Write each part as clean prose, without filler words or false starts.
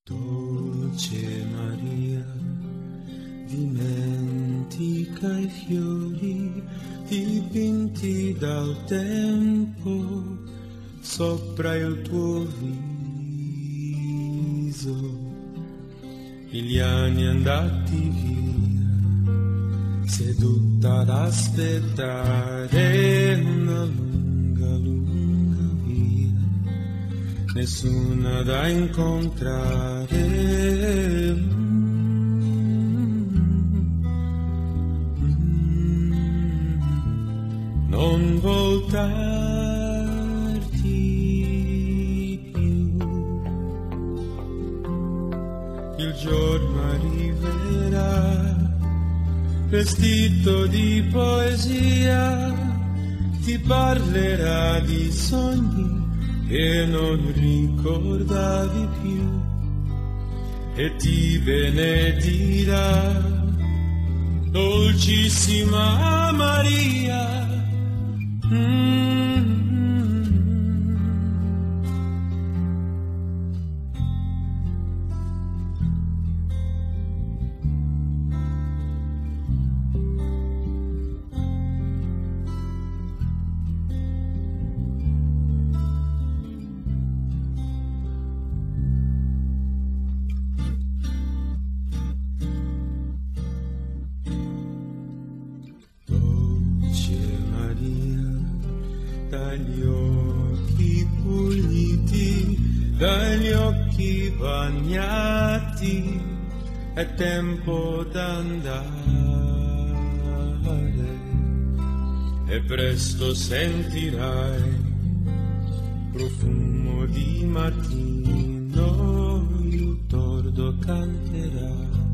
Dolce Maria, dimentica i fiori dipinti dal tempo sopra il tuo viso. Gli anni andati via, seduta ad aspettare una lunga, lunga via, nessuna da incontrare. Non voltarti più, il giorno arriverà, vestito di poesia, ti parlerà di sogni che non ricordavi più e ti benedirà, dolcissima Maria. Dagli occhi puliti, dagli occhi bagnati, è tempo d'andare e presto sentirai profumo di mattino, il tordo canterà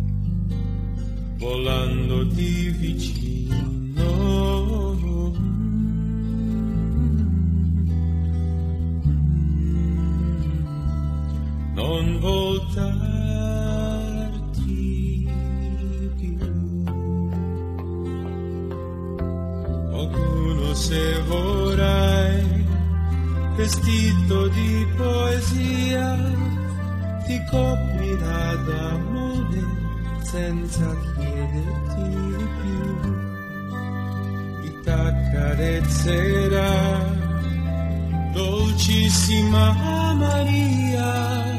volandoti vicino. Non voltarti più, qualcuno se vorrai, vestito di poesia, ti coprirà d'amore senza chiederti di più, ti accarezzerà, dolcissima Maria.